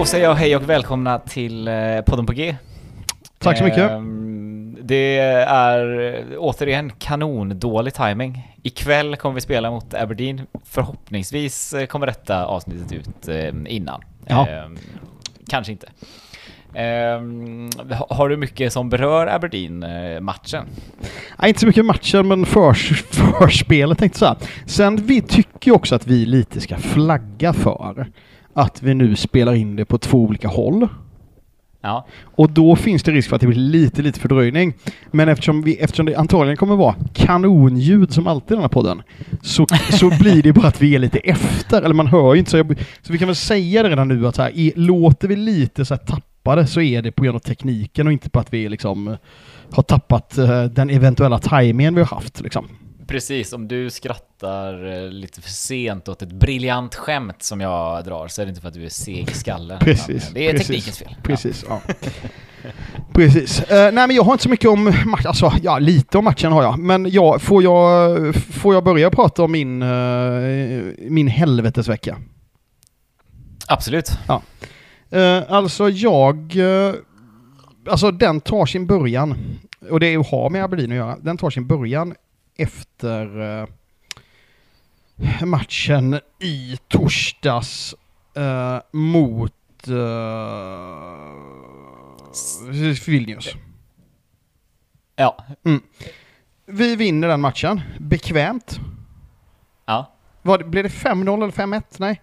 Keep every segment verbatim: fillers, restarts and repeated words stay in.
säger jag hej och välkomna till eh, podden på G. Tack så mycket. Eh, det är återigen kanon dålig timing. Ikväll kommer vi spela mot Aberdeen. Förhoppningsvis kommer detta avsnittet ut eh, innan. Ja. Eh, kanske inte. Eh, har du mycket som berör Aberdeen-matchen? Nej, inte så mycket matchen, men för, förspelet tänkte jag så här. Sen vi tycker ju också att vi lite ska flagga för att vi nu spelar in det på två olika håll. Ja. Och då finns det risk för att det blir lite, lite fördröjning. Men eftersom, vi, eftersom det antagligen kommer vara kanonljud som alltid i den här podden, så, så blir det bara att vi är lite efter. Eller man hör ju inte. Så, jag, så vi kan väl säga det redan nu att så här, i, låter vi lite så här tappade, så är det på grund av tekniken och inte på att vi liksom har tappat uh, den eventuella timingen vi har haft. Liksom. Precis, om du skrattar lite för sent åt ett briljant skämt som jag drar, så är det inte för att du är seg i skallen. Precis. Det är precis, teknikens fel. Precis, ja. ja. Precis. Uh, nej, men jag har inte så mycket om matchen. Alltså, ja, lite om matchen har jag. Men ja, får jag, får jag börja prata om min, uh, min helvetesvecka? Absolut. Ja. Uh, alltså, jag... Uh, alltså, den tar sin början. Och det är att ha med Aberdeen att göra. Den tar sin början efter uh, matchen i torsdags uh, mot uh, Vilnius. Ja. Mm. Vi vinner den matchen. Bekvämt. Ja. Vad, blev det fem noll eller fem ett? Nej.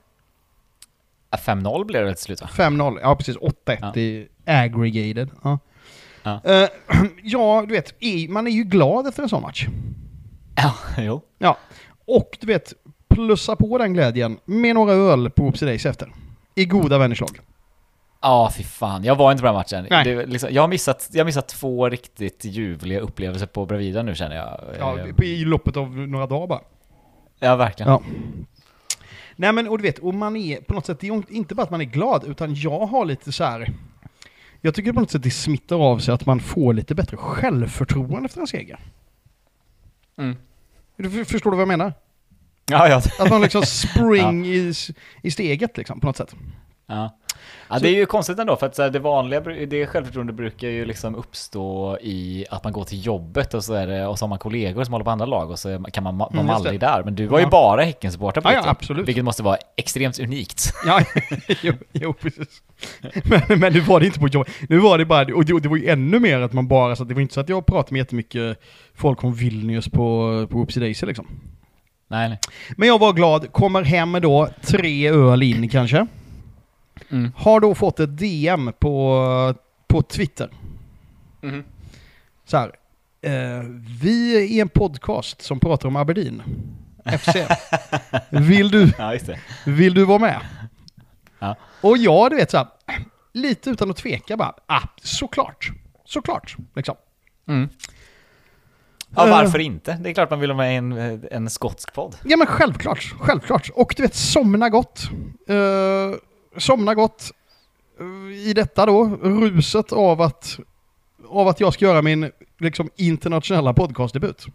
fem noll blev det till slut, va? fem noll, ja precis. åtta ett ja. i aggregated. Ja. Ja. Uh, ja, du vet, man är ju glad efter en sån match. Ja, jo. Ja, och du vet, plussa på den glädjen med några öl på Oopsie Days efter. I goda vännerslag. Ja, fy fan. Jag var inte på den matchen. Nej. Det, liksom, jag har missat, jag har missat två riktigt ljuvliga upplevelser på Bravida nu, känner jag. Ja, i loppet av några dagar bara. Ja, verkligen. Ja. Nej, men och du vet, och man är på något sätt, det är inte bara att man är glad, utan jag har lite så här. Jag tycker på något sätt det smittar av sig att man får lite bättre självförtroende efter en seger. Mm. Du förstår du vad jag menar? Ja, ja. Att man liksom spring ja. i, i steget liksom, på något sätt. Ja. Ja, det är ju konstigt ändå, för att så här, det vanliga, det självförtroende brukar ju liksom uppstå i att man går till jobbet och så är det, och så har man kollegor som håller på andra lag och så kan man vara mm, mallig där. Men du var ju ja. bara Häcken-supporter på ja, ja, absolut. Vilket måste vara extremt unikt. Ja, jo, jo precis. Men, men nu var det inte på jobb. Nu var det bara, och det, det var ju ännu mer att man bara, så att det var inte så att jag pratade med jättemycket folk om Vilnius på, på Oopsie Daisy liksom. Nej, nej. Men jag var glad, kommer hem då, tre öl in kanske. Mm. Har då fått ett D M på, på Twitter. Mm. Så här. Eh, vi är en podcast som pratar om Aberdeen F C. Vill du, ja, just det. Vill du vara med? Ja. Och jag, du vet så här, lite utan att tveka bara, ah, såklart. Såklart, liksom. Mm. Ja, varför uh, inte? Det är klart man vill ha med en, en skotsk podd. Ja, men självklart. Självklart. Och du vet, somna gott. Uh, somna gott i detta då, ruset av att av att jag ska göra min liksom internationella podcastdebut.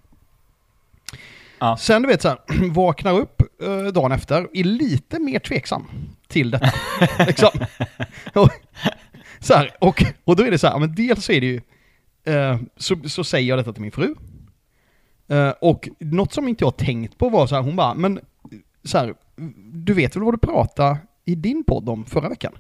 Ja. Sen du vet så här, vaknar upp eh, dagen efter, är lite mer tveksam till detta. liksom. och, så här, och, och då är det så här, men dels så är det ju eh, så, så säger jag detta till min fru. Eh, och något som inte jag tänkt på var så här, hon bara, men så här, du vet väl vad du pratade i din podd om förra veckan?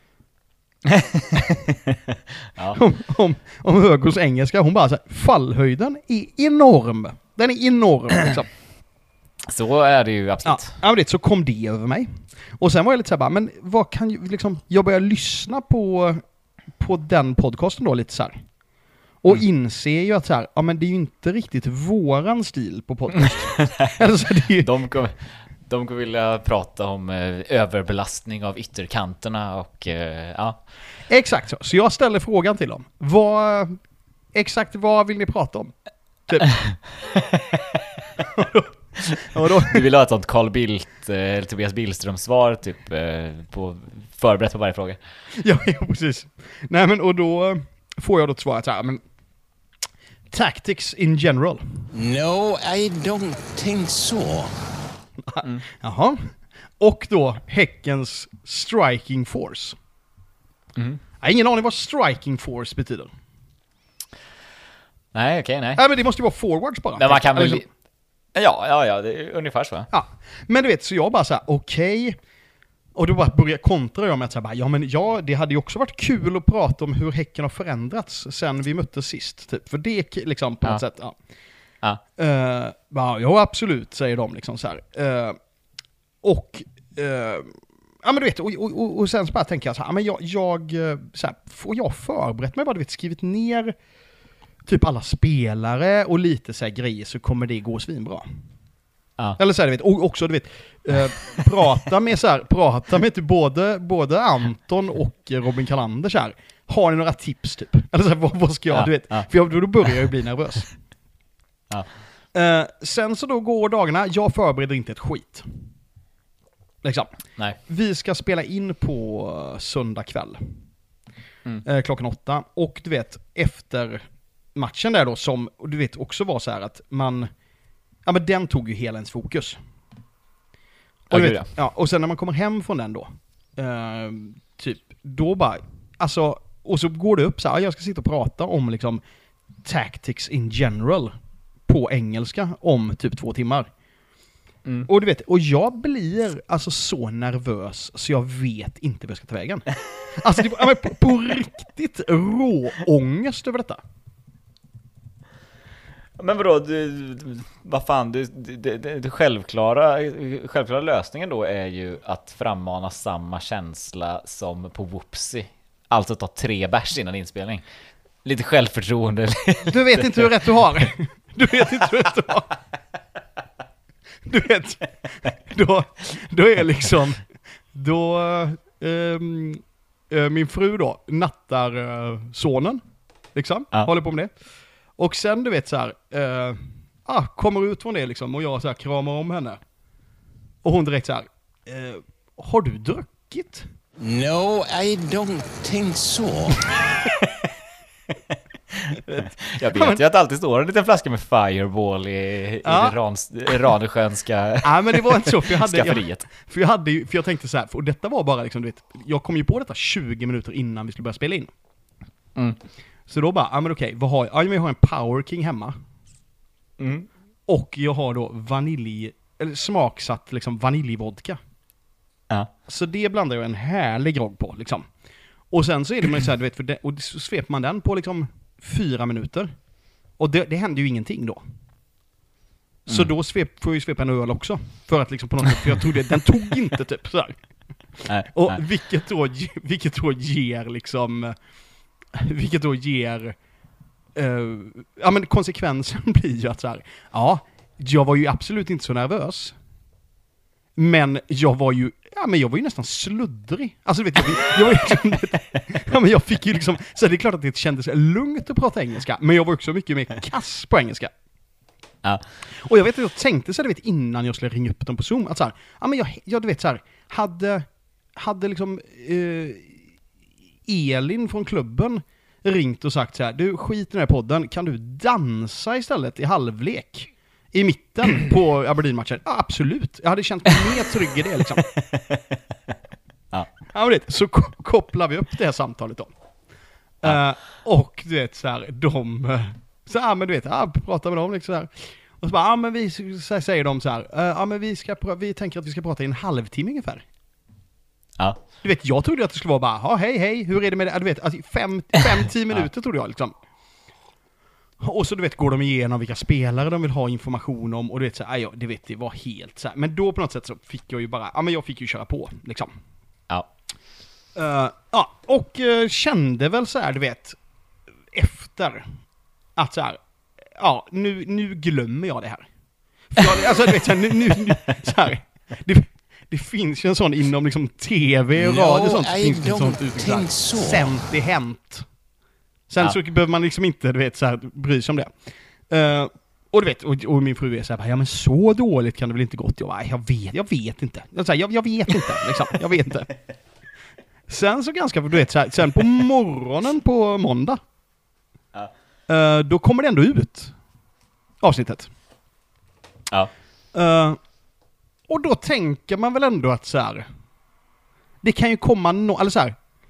ja. om, om, om Högos engelska. Hon bara så här, fallhöjden är enorm. Den är enorm liksom. Så är det ju absolut. Ja, ja, så kom det över mig. Och sen var jag lite så här bara, men vad kan ju liksom, jag började lyssna på på den podcasten då lite så här. Och mm. inser ju att så här, ja men det är ju inte riktigt våran stil på podcast. alltså, det är ju... De kommer De kommer vilja prata om eh, överbelastning av ytterkanterna och eh, ja. Exakt så. Så jag ställer frågan till dem. Vad, exakt vad vill ni prata om? Typ. och då, och då. Du vill ha ett sånt Carl Bildt eller Tobias Billström-svar typ eh, på, förberett på varje fråga. Ja, ja, precis. Nej, men och då får jag då ett svar så här, men tactics in general. No, I don't think so. Mm. Jaha. Och då Häckens striking force. Mm. Jag har ingen aning vad striking force betyder. Nej, okej, okay, nej. Nej, men det måste ju vara forwards bara. Men man kan väl... Liksom... Ja, ja, ja, det är ungefär så. Ja, men du vet, så jag bara så här, okej. Okay. Och då bara började kontra jag med att säga, ja men ja, det hade ju också varit kul att prata om hur Häcken har förändrats sen vi möttes sist. Typ. För det liksom på ja. något sätt, ja. Ja. Uh, bara, ja, absolut, säger de liksom så här. Uh, och, uh, ja men du vet, och, och, och, och sen så bara tänker jag så här, men jag, jag så här, får jag förberett mig bara, du vet, skrivit ner typ alla spelare och lite så här grejer, så kommer det gå svinbra. Ja. Eller så här, du vet, och också du vet, eh, prata med så här, prata med typ både, både Anton och Robin Kalander så här. Har ni några tips typ? Eller så här, vad, vad ska jag, ja. du vet, Ja. för jag, då börjar jag ju bli nervös. Ja. Eh, sen så då går dagarna, jag förbereder inte ett skit. Liksom. Nej. Vi ska spela in på söndag kväll. Mm. Eh, klockan åtta. Och du vet, efter matchen där då, som du vet också var så här att man, ja men den tog ju hela ens fokus. Och, Ja, du vet, ja. ja, och sen när man kommer hem från den då, eh, typ, då bara, alltså, och så går det upp så här, jag ska sitta och prata om liksom tactics in general på engelska om typ två timmar. Mm. Och du vet, och jag blir alltså så nervös så jag vet inte vad jag ska ta vägen. Alltså det, ja, men på, på riktigt rå ångest över detta. Men vadå, du, vad fan, du, det, det, det självklara, självklara lösningen då är ju att frammana samma känsla som på Whoopsie. Alltså ta tre bärs innan inspelning. Lite självförtroende. Du vet inte hur rätt du har. Du vet inte hur rätt du har. Du vet, då, då är liksom, då, um, uh, min fru då nattar uh, sonen, liksom, ja. håller på med det. Och sen du vet så här, uh, ah, kommer ut från det liksom, och jag så här kramar om henne. Och hon direkt så här, uh, har du druckit? No, I don't think so. Jag vet ju att det alltid står en liten flaska med Fireball i, ja. i det Rans, Radesjönska ja, men det var inte så, för jag hade, skafferiet. Jag, för jag hade ju, för jag tänkte så här, och detta var bara liksom, du vet, jag kom ju på detta tjugo minuter innan vi skulle börja spela in. Mm. Så då bara, ja men okej, vad har jag? Ja, men jag har en Power King hemma. Mm. Och jag har då vanilj, eller smaksatt liksom vaniljvodka. Ja. Så det blandar jag en härlig grogg på liksom. Och sen så är det man så här, du vet, för det, och så sveper man den på liksom fyra minuter. Och det, det händer ju ingenting då. Så Mm. då svep, får jag ju svepa en öl också. För att liksom på något sätt, för jag trodde, den tog inte typ sådär. Nej, Och nej. vilket då, vilket då ger liksom, vilket då ger, uh, ja men konsekvensen blir ju att så här, ja, jag var ju absolut inte så nervös. Men jag var ju, ja men jag var ju nästan sluddrig. Alltså du vet, jag, jag var liksom, ja men jag fick ju liksom, så det är klart att det kändes lugnt att prata engelska, men jag var också mycket mer kass på engelska. Ja. Och jag vet att jag tänkte så här, du vet, innan jag skulle ringa upp dem på Zoom, att så här, ja men jag, jag du vet så här, hade, hade liksom eh, Elin från klubben ringt och sagt så här, du skit i den här podden, kan du dansa istället i halvlek? I mitten på Aberdeen-matchen? Ja, absolut. Jag hade känt mig mer trygg i det liksom. Ja. Ja, men det, så ko- kopplar vi upp det här samtalet då. Ja. Uh, och du vet så här, de, uh, så ja men du vet, ja, pratar med dem liksom så här. Och så bara, ja men vi, så säger de så här, uh, ja men vi ska, pr- vi tänker att vi ska prata i en halvtimme ungefär. Ja. Du vet, jag trodde att det skulle vara bara, ja hej hej, hur är det med det? Ja, du vet, alltså fem, fem, tio minuter trodde jag liksom. Och så du vet, går de igenom vilka spelare de vill ha information om, och du vet så här, ja, det vet det var helt så här. Men då på något sätt så fick jag ju bara, ja men jag fick ju köra på liksom. Ja. Uh, ja, och uh, kände väl så här, du vet, efter att så här, ja, nu, nu glömmer jag det här. För jag, alltså du vet, så här, nu, nu, nu så här, det, det finns ju en sån inom liksom tv och radio och sånt, No, så I finns det don't sånt ut, think so. sen det hänt. Sen Ja. så behöver man liksom inte, du vet, så här, bry sig om det. Uh, och du vet, och, och min fru är så här, ja men så dåligt kan det väl inte gått? Jag, bara, jag vet, jag vet inte. Jag, så här, jag, jag vet inte, liksom, jag vet inte. Sen så ganska, du vet, så här, sen på morgonen på måndag, Ja. uh, då kommer det ändå ut avsnittet. Ja. Uh, och då tänker man väl ändå att så här, det kan ju komma no- eller så här,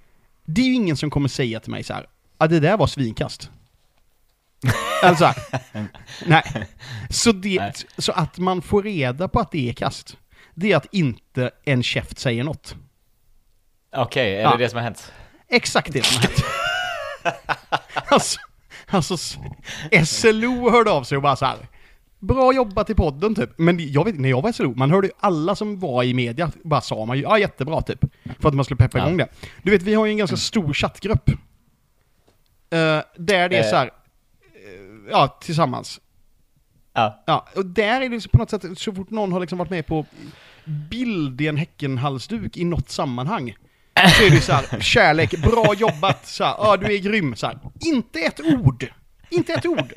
Det är ju ingen som kommer säga till mig så här, ah, det där var svinkast. Alltså, nej. Så, det, nej. Så att man får reda på att det är kast, det är att inte en käft säger något. Okej, okay, är ja. det det som har hänt? Exakt det som har hänt. alltså, alltså, S L O hörde av sig och bara så här, bra jobbat i podden typ. Men jag vet, när jag var S L O, man hörde ju alla som var i media, bara sa man ju, ja jättebra typ. För att man skulle peppa ja. igång det. Du vet, vi har ju en ganska stor chattgrupp. Uh, där det är så här, uh, ja, tillsammans. Ja. Ja, och där är det så på något sätt, så fort någon har liksom varit med på bild i en Häckenhalsduk i något sammanhang, så är det så här, kärlek, bra jobbat, så här, ja du är grym, så här. Inte ett ord. Inte ett ord.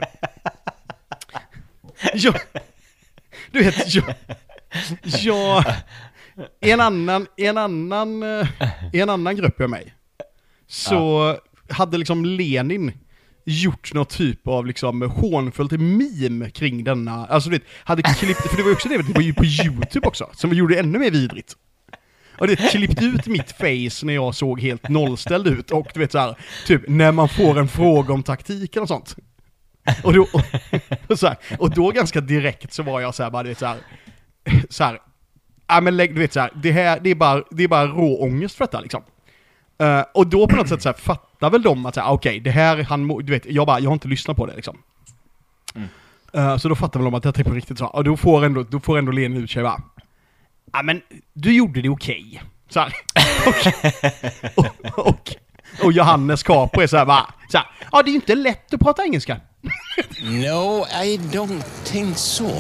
Jag, du vet, jag, jag en annan, en annan, en annan grupp av mig, så ja. hade liksom Lenin gjort något typ av liksom hånfullt meme kring denna, alltså du vet, hade klippt, för det var ju också det, det var ju på YouTube också, som gjorde det ännu mer vidrigt. Och det klippt ut mitt face när jag såg helt nollställd ut, och du vet så här, typ när man får en fråga om taktiken och sånt. Och då, och, och, så här, och då ganska direkt så var jag så här, bara, du vet så här, så här, ja men lägg, du vet så här, det här, det är bara, det är bara rå ångest för detta liksom. Uh, och då på något sätt så här, fattar väl de att så här, okej, okay, det här, han, du vet, jag bara, jag har inte lyssnat på det liksom. Mm. Uh, så då fattar väl de att jag är på riktigt så, och då får ändå, då får ändå Lenin ut sig va. Ja men, du gjorde det okej. Okay. Så här, och, och, och, och Johannes Capri är så här, va, så här, ja det är ju inte lätt att prata engelska. No, I don't think so.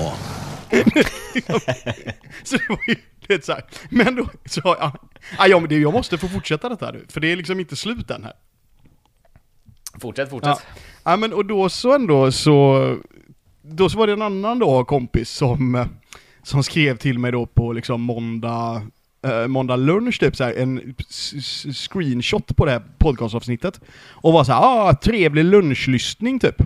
Så det var ju det så här. Men då så ja, ja men det, jag måste få fortsätta detta nu, för det är liksom inte slut än här. Fortsätt, fortsätt. Ja, ja men och då så ändå så då så var det en annan då kompis som som skrev till mig då på liksom måndag eh, måndag lunch typ så här, en s- screenshot på det här podcastavsnittet och var så här, ah, trevlig lunchlyssning typ.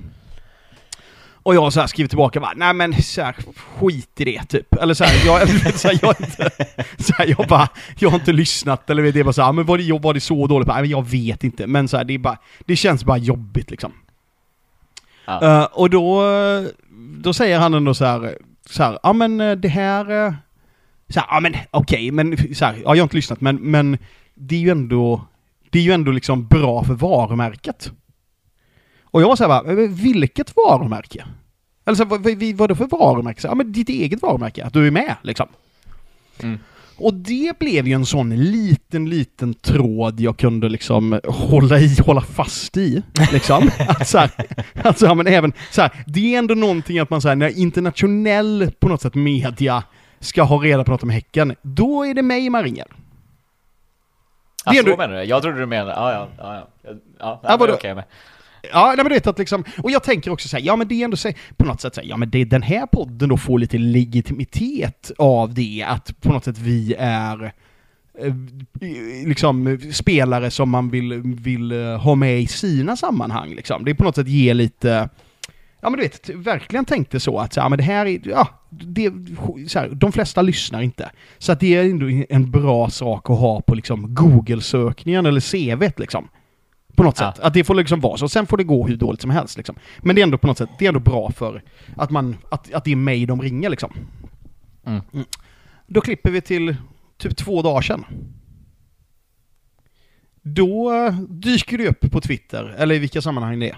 Och jag så här skriver tillbaka bara, nej men så här, skit i det typ. Eller så här, jag, så här, jag, inte, så här, jag bara, jag har inte lyssnat. Eller det var så här, men var det, var det så dåligt? Nej, jag vet inte. Men så här, det, är bara, det känns bara jobbigt liksom. Ja. Uh, och då, då säger han ändå så här, så här, ja men det här, så här, ja men okej, okay, men så här, ja, jag har inte lyssnat. Men, men det är ju ändå, det är ju ändå liksom bra för varumärket. Och jag var så här, bara, vilket varumärke? Eller så, vad, vad, vad är det för varumärke? Ja, men ditt eget varumärke, att du är med, liksom. Mm. Och det blev ju en sån liten, liten tråd jag kunde liksom hålla i, hålla fast i, liksom. Att så här, alltså, ja, men även så här, det är ändå någonting att man så här, när internationell på något sätt media ska ha reda på något om Häcken, då är det mig man ringer. Ja, så menar du? Jag trodde du menade, ja, ja, ja, ja, ja, ja det är okej med. Ja, nej, men det är att liksom, och jag tänker också så här, ja men det är ändå så här, på något sätt så här, ja men det är den här podden då får lite legitimitet av det, att på något sätt vi är eh, liksom spelare som man vill, vill ha med i sina sammanhang liksom. Det är på något sätt ge lite, ja men du vet, verkligen tänkte så att så här, men det här är, ja, det, så här, de flesta lyssnar inte. Så att det är ändå en bra sak att ha på liksom Google-sökningen eller C V:t liksom. På något sätt. Ja. Att det får liksom vara så. Sen får det gå hur dåligt som helst liksom. Men det är ändå på något sätt, det är ändå bra för att man, att, att det är mig de ringer liksom. Mm. Mm. Då klipper vi till typ två dagar sedan. Då dyker det upp på Twitter, eller i vilka sammanhang det är.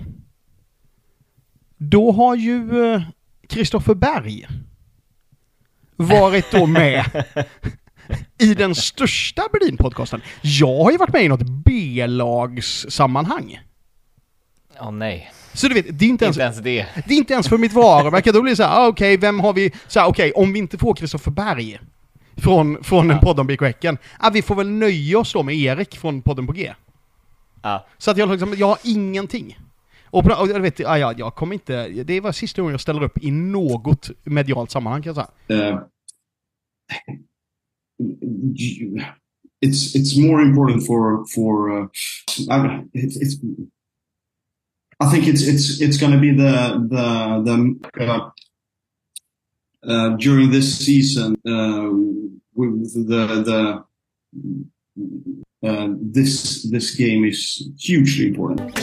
Då har ju Kristoffer Berg varit då med i den största Berlin-podcasten. Jag har ju varit med i något B-lagssammanhang. Åh oh, nej. Så du vet, det är inte, inte ens, ens det. Det är inte ens för mitt varumärke. Då blir det så här, ah, okej, okay, vem har vi? Så här, okej, okay, om vi inte får Kristoffer Berg från, från en podd om B K Häcken, ah, vi får väl nöja oss då med Erik från podden på G. Ja. Så att jag, liksom, jag har ingenting. Och, på, och jag vet, ah, ja, jag kommer inte, det var sista gången jag ställer upp i något medialt sammanhang kan jag säga. Uh. It's it's more important for for uh, I, it's, it's I think it's it's it's going to be the the the uh, uh, during this season uh, with the the uh, this this game is hugely important.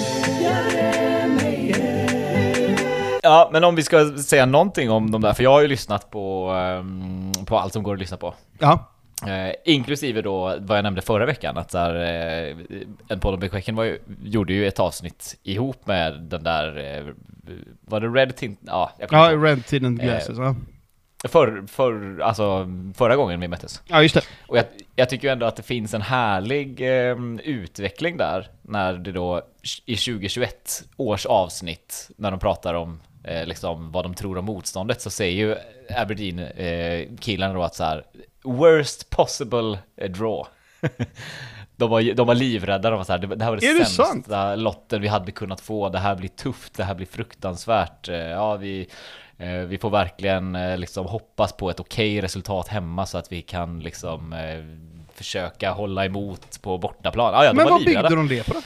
Ja, men om vi ska säga någonting om de där, för jag har ju lyssnat på, um, på allt som går att lyssna på. Ja. Eh, inklusive då vad jag nämnde förra veckan, att där, eh, en podd om Beckwecken var ju, gjorde ju ett avsnitt ihop med den där, eh, var det Red Tint? Ja, jag Ja, Red Tint Glasses, eh, ja. För, för, alltså, förra gången vi möttes. Ja, just det. Och jag, jag tycker ju ändå att det finns en härlig eh, utveckling där, när det då i tjugohundratjugoett års avsnitt, när de pratar om eh, liksom vad de tror om motståndet, så säger ju Aberdeen eh, killarna då att så här, worst possible eh, draw. de, var, de var livrädda, de var så här, det, det här var det Är det sämsta sant? lotten vi hade kunnat få, det här blir tufft, det här blir fruktansvärt. Eh, ja, vi... Vi får verkligen liksom hoppas på ett okej resultat hemma så att vi kan liksom eh, försöka hålla emot på bortaplan. Ah, ja, Men vad byggde de det på då?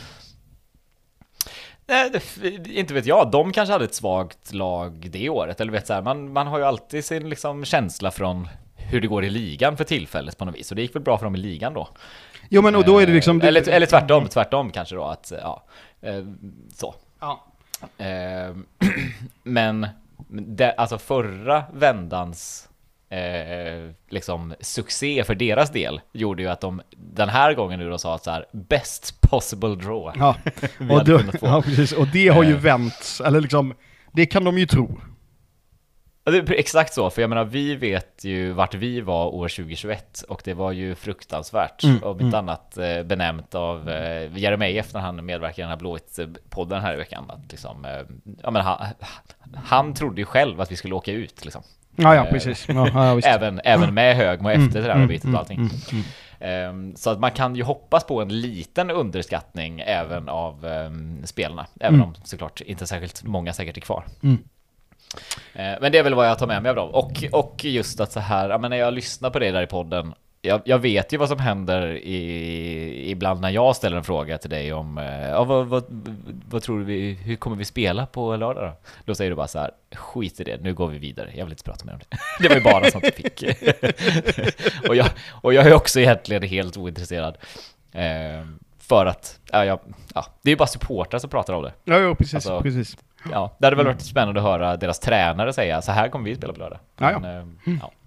Nej, det, inte vet jag. De kanske hade ett svagt lag det året. Eller vet så här, man, man har ju alltid sin liksom känsla från hur det går i ligan för tillfället på något vis. Och det gick väl bra för dem i ligan då. Jo, men och då är det liksom... Eh, eller, eller tvärtom, tvärtom kanske då. Att, ja, eh, så. Ja. Eh, men... Det, alltså förra vändans eh, liksom succé för deras del gjorde ju att de den här gången nu då sa att så här, best possible draw. Ja, och, då, ja precis. Och det har ju eh. vänt, eller liksom, det kan de ju tro. Det är exakt så, för jag menar, vi vet ju vart vi var år tjugohundratjugoett och det var ju fruktansvärt, mm, om inte mm. annat eh, benämnt av eh, Jeremejeff när han medverkade i den här Blåvitt-podden här i veckan. Att liksom, eh, ja, men han, han trodde ju själv att vi skulle åka ut liksom. Ja, ja, precis. Ja, ja, även, även med Högmo efter mm, det här bitet och allting. Mm, mm, mm. Så att man kan ju hoppas på en liten underskattning även av um, spelarna, även mm. om såklart inte särskilt många säkert är kvar. Mm. Men det är väl vad jag tar med mig av dem. Och, och just att så här, ja, men när jag lyssnar på det där i podden, jag, jag vet ju vad som händer i, ibland när jag ställer en fråga till dig om ja, vad, vad, vad tror du vi, hur kommer vi spela på lördag då? Då säger du bara så här, skit i det, nu går vi vidare, jag vill inte prata mer om det. Det var ju bara sånt jag fick. och, jag, och jag är också egentligen helt ointresserad. Eh, för att, ja, jag, ja, det är ju bara supportrar som pratar om det. Ja, ja precis, alltså, precis. Ja, det hade väl varit spännande att höra deras tränare säga så här kommer vi spela på lördag. Ja, Men, ja. ja.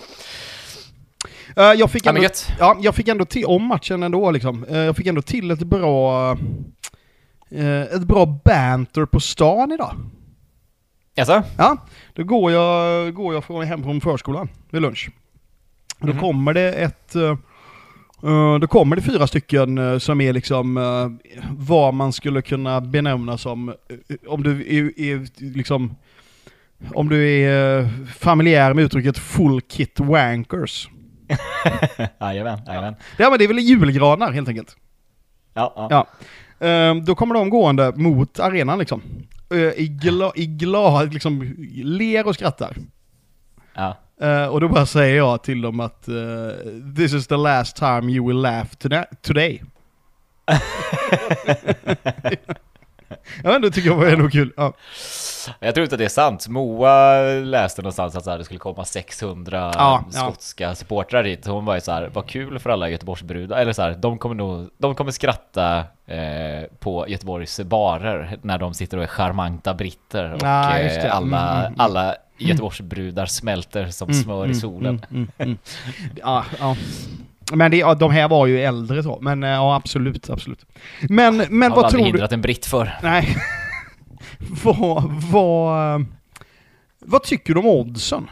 Uh, jag, fick ändå, ja, jag fick ändå till om matchen ändå liksom. Uh, jag fick ändå till ett bra uh, ett bra banter på stan idag. Jaså? Ja, då går jag, går jag från hem från förskolan vid lunch. Mm-hmm. Då kommer det ett uh, Uh, då kommer det fyra stycken uh, som är liksom uh, vad man skulle kunna benämna som uh, om du är, är liksom om du är uh, familjär med uttrycket full kit wankers. Jajamän, jajamän. Ja, men det är väl julgranar helt enkelt. Ja, ja. ja. Uh, då kommer de gående mot arenan liksom. Uh, i glad, i glad liksom ler och skrattar. Ja. Uh, och då bara säger jag till dem att uh, this is the last time you will laugh to- today. Ja, det tycker jag var ändå kul. Ja. Jag tror inte att det är sant. Moa läste någonstans att så här, det skulle komma sexhundra ja, skotska ja. supportrar dit. Hon var ju så här, vad kul för alla Göteborgsbrudar. Eller så här, de kommer nog, de kommer skratta eh, på Göteborgs barer när de sitter och är charmanta britter. Och ja, eh, alla, mm, mm, alla Göteborgsbrudar smälter som mm, smör mm, i solen. Mm, mm, mm. Ja, ja. Men det, ja, de här var ju äldre så. Men ja, absolut, absolut. Men, men vad tror du? hindrat en britt för. Nej. vad, vad, vad tycker du om oddsen?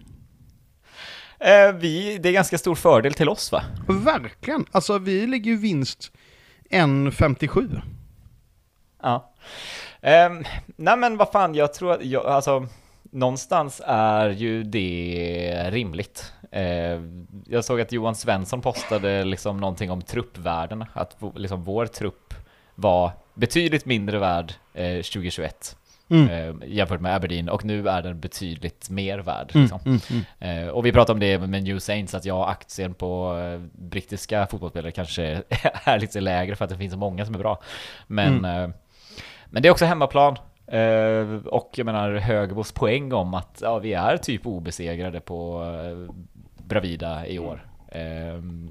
Eh, vi, det är ganska stor fördel till oss, va? Verkligen. Alltså, vi ligger ju vinst en femtiosju. Ja. Eh, nej, men vad fan, jag tror att jag, alltså, någonstans är ju det rimligt. Eh, jag såg att Johan Svensson postade liksom någonting om truppvärden, att liksom vår trupp var betydligt mindre värd eh, tjugohundratjugoett mm. eh, jämfört med Aberdeen, och nu är den betydligt mer värd liksom. mm, mm, mm. Eh, och vi pratade om det med New Saints, att jag aktien på eh, brittiska fotbollsspelare kanske är lite lägre för att det finns så många som är bra, men, mm. eh, men det är också hemmaplan. Uh, och jag menar Högbos poäng om att ja, vi är typ obesegrade på uh, Bravida i år. Uh,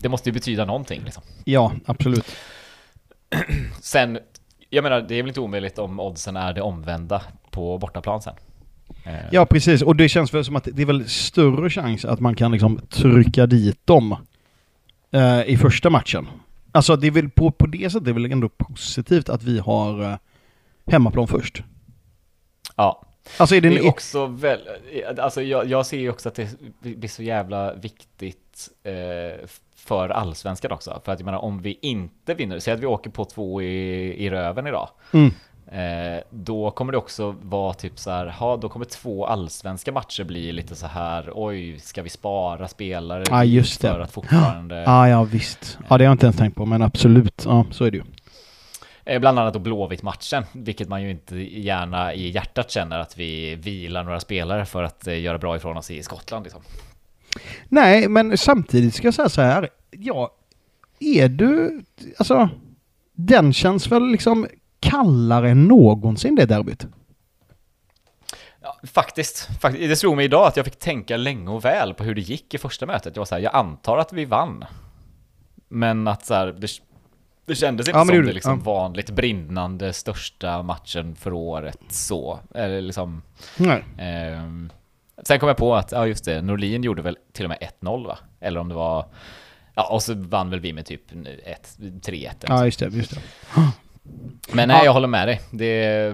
det måste ju betyda någonting liksom. Ja, absolut. Sen, jag menar, det är väl inte omöjligt om oddsen är det omvända på bortaplan sen. Ja, precis. Och det känns väl som att det är väl större chans att man kan liksom trycka dit dem eh, i första matchen. Alltså det är väl på, på det sättet det är väl ändå positivt att vi har eh, hemmaplan först. Ja. Alltså är det, det är också väl, alltså jag, jag ser ju också att det blir så jävla viktigt eh, för allsvenskan också. För att jag menar, om vi inte vinner, säg att vi åker på två i, i röven idag. Mm. Eh, då kommer det också vara typ så här, ha, då kommer två allsvenska matcher bli lite så här, oj, ska vi spara spelare ah, just det. för att fortfarande... Ja, ah, ja visst. Ja, det har jag inte ens tänkt på, men absolut. Ja, så är det ju. Eh, bland annat då Blåvitt-matchen, vilket man ju inte gärna i hjärtat känner att vi vilar några spelare för att eh, göra bra ifrån oss i Skottland liksom. Nej, men samtidigt ska jag säga så här, ja, är du, alltså, den känns väl liksom kallare än någonsin det derbyt. Ja, faktiskt, faktiskt. Det slog mig idag att jag fick tänka länge och väl på hur det gick i första mötet. Jag var så här, jag antar att vi vann. Men att så här, det, det kändes inte ja, som det, det liksom ja. vanligt brinnande största matchen för året så. Eller liksom... Nej. Eh, sen kom jag på att, ja just det, Norlin gjorde väl till och med ett noll va? Eller om det var... Ja, och så vann väl vi med typ ett, tre ett. Ja, just det, just det. Men nej, jag håller med dig. Det...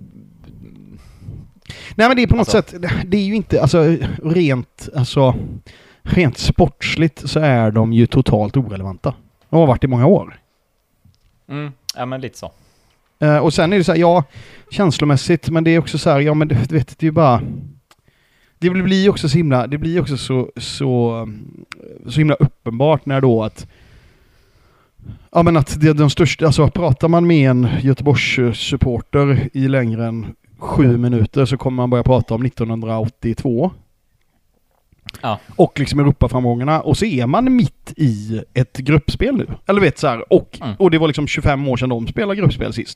Nej, men det är på något alltså... sätt, det är ju inte, alltså rent, alltså rent sportsligt så är de ju totalt orelevanta. De har varit i många år. Mm, ja men lite så. Uh, och sen är det så här, ja, känslomässigt, men det är också så här, ja men du vet, det är ju bara, det blir också så himla, det blir också så, så, så himla uppenbart när då att ja men att det är den största, alltså pratar man med en Göteborgs supporter i längre än sju minuter så kommer man börja prata om nittonhundraåttiotvå. Ja. Och liksom Europaframgångarna, och så är man mitt i ett gruppspel nu. Eller vet så här, och, mm. och det var liksom tjugofem år sedan de spelade gruppspel sist.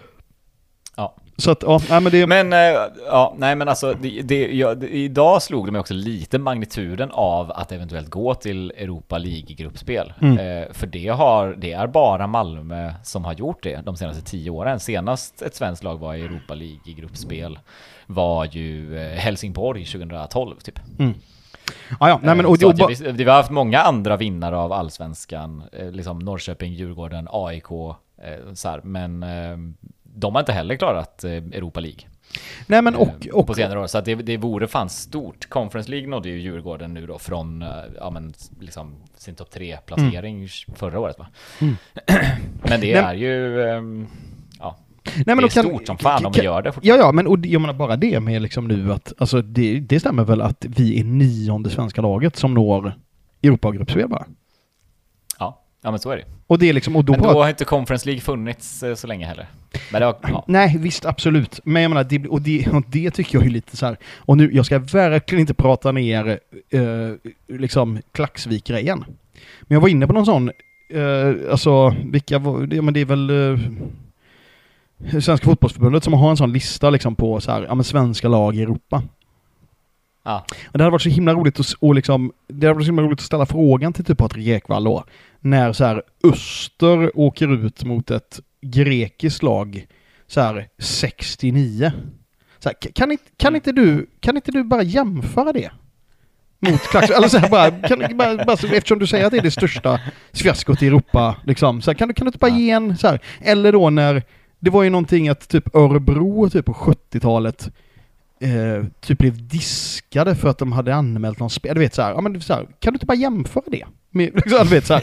Ja. Så att, ja, nej, men det... Men, ja, nej men alltså, det, det, ja, det, idag slog det mig också lite magnituden av att eventuellt gå till Europa League-gruppspel. Mm. Eh, för det, har, det är bara Malmö som har gjort det de senaste tio åren. Senast ett svenskt lag var i Europa League-gruppspel var ju Helsingborg tjugohundratolv typ. Mm. Ah, ja. Nej, men, och, och, och, vi, vi har haft många andra vinnare av allsvenskan, eh, liksom Norrköping, Djurgården, A I K, eh, så här, men eh, de har inte heller klarat eh, Europa League. Nej, men och, och, på senare år, så att det, det vore fan stort. Conference League nådde ju Djurgården nu då från eh, ja, men, liksom, sin topp tre placering mm. förra året va? Mm. Men det Nej, är ju eh, ja. Nej, men det är stort kan, som fan om vi gör det Ja, ja, men och jag menar bara det med liksom nu att alltså det, det stämmer väl att vi är nionde svenska laget som når Europa-gruppspel bara. Ja, ja men så är det. Och det är liksom, och då men då har inte Conference League funnits så länge heller. Men det har, ja. Nej, visst, absolut. Men jag menar, det, och, det, och det tycker jag är lite så här. Och nu, jag ska verkligen inte prata ner eh, liksom Klaxvik-grejen. Men jag var inne på någon sån, eh, alltså, vilka var, ja, men det är väl... Eh, Svenska fotbollsförbundet som har en sån lista liksom på så här, ja, men svenska lag i Europa. Ja. Och det hade varit så himla roligt att, och liksom, det hade varit så himla roligt att ställa frågan till typ Patrik Ekvall då. När så här Öster åker ut mot ett grekiskt lag så här sextionio. Så här, kan, inte, kan, inte du, kan inte du bara jämföra det? Mot Klax, eller så här, bara, kan, bara, bara, eftersom du säger att det är det största fiaskot i Europa liksom, så här, kan, du, kan du inte bara ge en så här, eller då när det var ju någonting att typ Örebro typ på sjuttiotalet eh, typ blev diskade för att de hade anmält någon spel. Du vet så här, ja men så här, kan du inte bara jämföra det med liksom, du vet så här.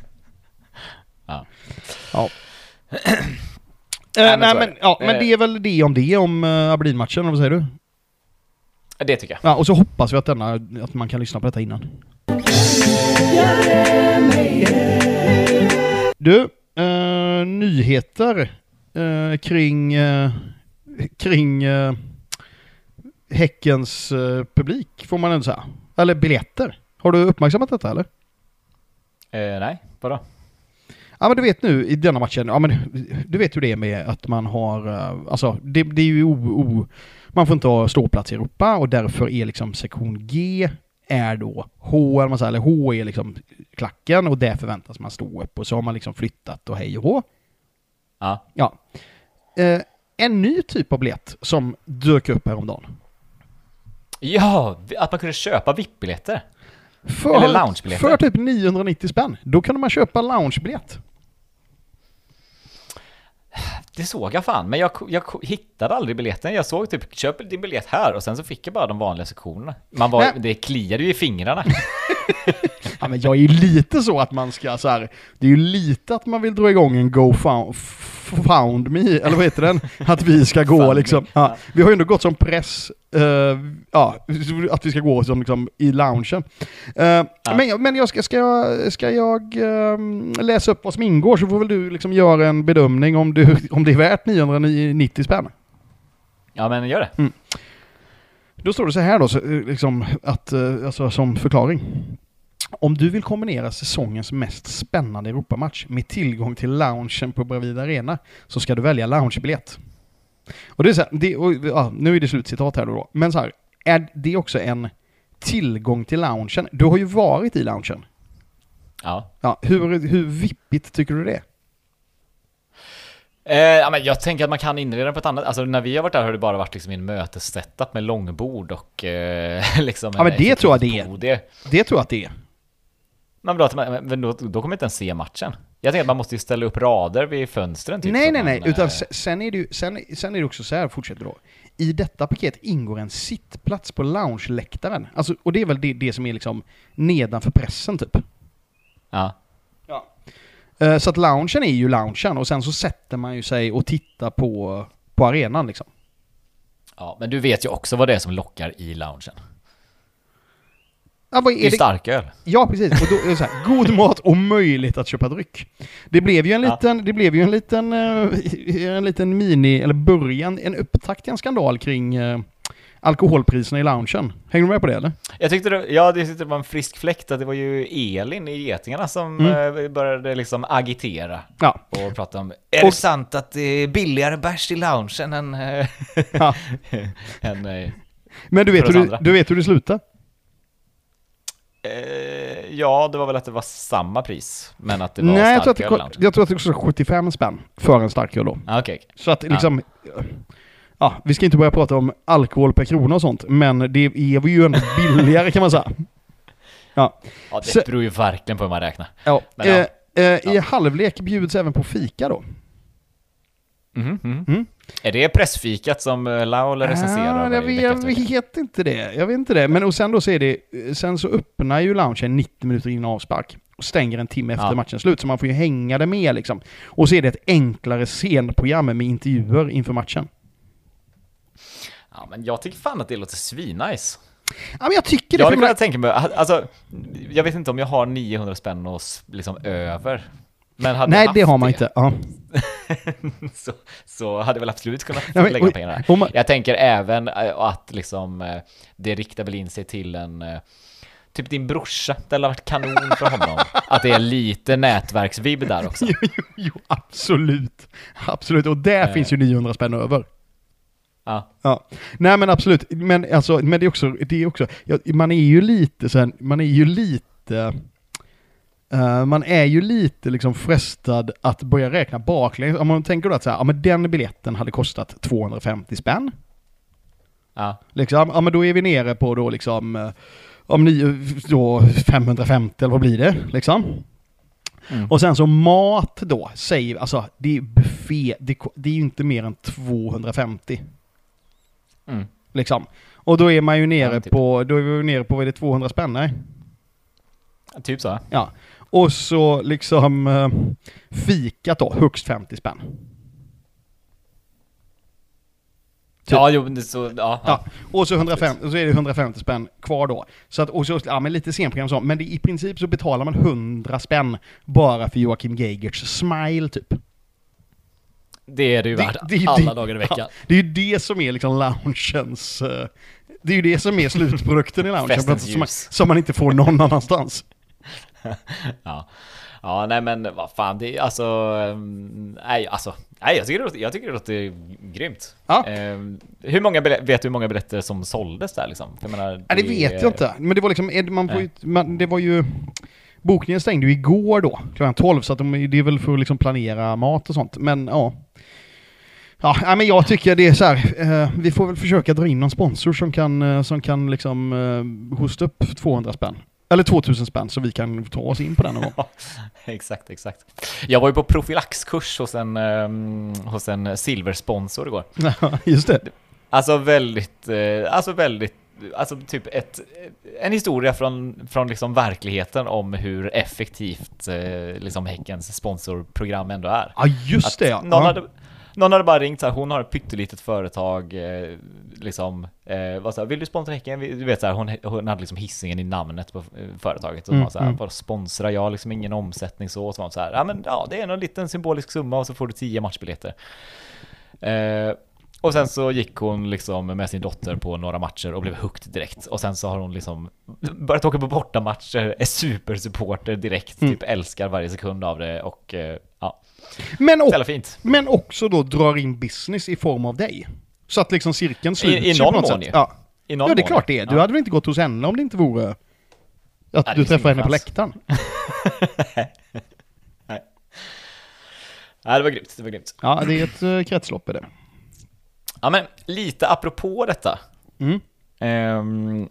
Ja. Ja. eh, nej, men, men ja, men det är väl det om det om uh, Aberdeen-matchen, vad säger du? Det tycker jag. Ja, och så hoppas vi att denna att man kan lyssna på detta innan. Du, uh, nyheter Uh, kring uh, kring uh, Häckens uh, publik får man ändå säga. Eller biljetter. Har du uppmärksammat detta eller? Uh, nej, vadå? Ja men du vet nu i denna matchen, ja men du vet hur det är med att man har uh, alltså det, det är ju o, o, man får inte ha ståplats i Europa och därför är liksom sektion G är då H, eller, man säger, eller H är liksom klacken och där förväntas man stå upp och så har man liksom flyttat och hej och hå. Ja. Ja. Eh, en ny typ av biljett som dök upp häromdagen. Ja, att man kunde köpa V I P-biljetter. För, Eller loungebiljetter. För typ niohundranittio spänn. Då kunde man köpa loungebiljett. Det såg jag fan, men jag, jag hittade aldrig biljetten. Jag såg typ, köp din biljett här och sen så fick jag bara de vanliga sektionerna. Man var, det kliade ju i fingrarna. Ja, men jag är ju lite så att man ska så här, det är ju lite att man vill dra igång en Go Found, found Me, eller vad heter den? Att vi ska gå liksom. Ja, vi har ju ändå gått som press, uh, ja, att vi ska gå som liksom i loungen. Uh, ja. Men, men jag ska, ska jag, ska jag um, läsa upp vad som ingår så får väl du liksom göra en bedömning om, du, om det är värt niohundranittio spänn. Ja, men gör det. Mm. Då står det så här då, så, liksom, att, alltså, som förklaring. Om du vill kombinera säsongens mest spännande Europamatch med tillgång till loungen på Bravida Arena så ska du välja loungebiljett. Och det är så här, det, och, ja, nu är det slutcitat här då, då. Men så här, är det också en tillgång till loungen? Du har ju varit i loungen. Ja. Ja, hur, hur vippigt tycker du det? Eh, ja, men jag tänker att man kan inreda den på ett annat. Alltså när vi har varit där har det bara varit liksom en mötessetup med långbord och eh, liksom. Ja, men det tror jag det är. Det. det tror jag att det är. Men då, men då, då kommer inte ens se matchen. Jag tänker att man måste ju ställa upp rader vid fönstren. Typ, nej, nej, nej. Man, Utan eh... sen, är det ju, sen, sen är det också så här, fortsätter då. I detta paket ingår en sittplats på loungeläktaren. Alltså, och det är väl det, det som är liksom nedanför pressen typ. Ja. Ja. Så att loungen är ju loungen och sen så sätter man ju sig och tittar på, på arenan liksom. Ja, men du vet ju också vad det är som lockar i loungen. Ja, vad är det är det? starköl. Ja, precis. Och då är det så här, god mat och möjlighet att köpa dryck. Det blev ju en liten, ja. det blev ju en liten, en liten mini, eller början, en upptakt till en skandal kring uh, alkoholpriserna i loungen. Hänger du med på det, eller? Jag tyckte det, ja, det, tyckte det var en frisk fläkt att det var ju Elin i Getingarna som mm. började liksom agitera. Ja. Och prata om, är och, det sant att det är billigare bärs i loungen än... ja. än Men du vet, hur du, du vet hur det slutar? Eh, ja, det var väl att det var samma pris, men att det var Nej, jag tror att starköl. det, jag tror att det kostade sjuttiofem spänn för en starköl då. Ah, okay. Så att liksom... Ja. Ja, vi ska inte börja prata om alkohol per krona och sånt, men det är ju ändå billigare kan man säga. Ja, ja det beror ju verkligen på hur man räknar. Ja, men, ja. Eh, eh, i ja. halvlek bjuds även på fika då. Mm, mm. Mm. Är det pressfikat som Laul recenserar? Ah, jag, vet, jag vet inte det. Jag vet inte det. Men och sen då så är det, sen så öppnar ju loungen nittio minuter innan avspark och stänger en timme efter ja. matchens slut, så man får ju hänga det med liksom. Och så är det ett enklare scenprogram med intervjuer inför matchen. Ja, men jag tycker fan att det låter svinnice. Ja, men jag tycker det. Jag hade kunnat tänka mig, alltså, jag vet inte om jag har niohundra spänn och liksom över. Men hade Nej, det har man det, inte. Ja. så, så hade jag väl absolut kunnat ja, men, lägga och, pengarna. och man, jag tänker även att liksom, det riktar väl in sig till en... Typ din brorsa, det har varit kanon för honom. Att det är lite nätverksvibb där också. jo, jo, jo, absolut. Absolut, och där äh. finns ju niohundra spänn över. Ja. Ja. Nej, men absolut. Men, alltså, men det är också, det är också ja, man är ju lite sen, man är ju lite uh, man är ju lite liksom frestad att börja räkna baklänges. Om man tänker då att så här, ja, men den biljetten hade kostat tvåhundrafemtio spänn. Ja. Liksom, ja, men då är vi nere på då liksom om ni då femhundrafemtio eller vad blir det liksom. Mm. Och sen så mat då, säg, alltså det är buffé, det, det är ju inte mer än tvåhundrafemtio. Mm. Liksom. Och då är man ju nere ja, typ. på, då är vi nere på, vad är det, tvåhundra spänn, nej? Typ så. Ja. Och så liksom uh, fikat då, högst femtio spänn. Typ. Ja, jo, det så, ja, ja. Och så, hundrafemtio, så är det hundrafemtio spänn kvar då. Så att, och så, ja, men lite senprogram så. Men det, i princip så betalar man hundra spänn bara för Joakim Geigerts smile typ. Det är det ju det, värt det, alla det, dagar i veckan. Ja, det är ju det som är liksom loungens... Uh, det är ju det som är slutprodukten i loungen. som, man, som man inte får någon annanstans. ja. Ja, nej men vad fan, det är alltså... Nej, alltså... Nej, jag tycker det låter, jag tycker det låter grymt. Ja. Eh, hur många biljett, vet du hur många biljetter som såldes där liksom? För jag menar, det, Ja, det vet jag inte. Men det var liksom... Man får ju, man, det var ju... Bokningen stängde ju igår då, klockan tolv, så att de, det är väl för att liksom planera mat och sånt. Men ja... Ja, men jag tycker det är så här, eh, vi får väl försöka dra in någon sponsor som kan, eh, som kan liksom eh, hosta upp tvåhundra spänn. Eller tvåtusen spänn så vi kan ta oss in på den någon gång. Exakt, exakt. Jag var ju på profylaxkurs hos en, um, hos en silversponsor igår. Just det. Alltså väldigt, eh, alltså väldigt, alltså typ ett, en historia från, från liksom verkligheten om hur effektivt eh, liksom Häckens sponsorprogram ändå är. Ja, just Att det. Ja. Någon, ja. hade, någon hade bara ringt så här, hon har ett pyttelitet företag, eh, liksom, eh, vad så här, vill du sponsra Häcken? Du vet så här, hon, hon hade liksom Hisingen i namnet på eh, företaget och Mm, var så här, mm. bara sponsrar jag liksom ingen omsättning så, och så var hon så här, ja men ja, det är en liten symbolisk summa och så får du tio matchbiljetter. Eh, och sen så gick hon liksom med sin dotter på några matcher och blev hooked direkt. Och sen så har hon liksom börjat åka på bortamatcher, är supersupporter direkt, Mm. typ älskar varje sekund av det och eh, ja, Men, och, jävla fint. men också då drar in business i form av dig. Så att liksom cirkeln sluts. I, i ju någon på något mån sätt. ju. Ja. I någon Ja, det är mån, klart det är. Du ja. hade väl inte gått hos henne om det inte vore att Nej, du det finns träffade henne ingen på chans. läktaren. Nej. Nej, det var grymt, det var grymt. Ja, det är ett uh, kretslopp i det. Ja, men lite apropå detta. Mm. Ehm,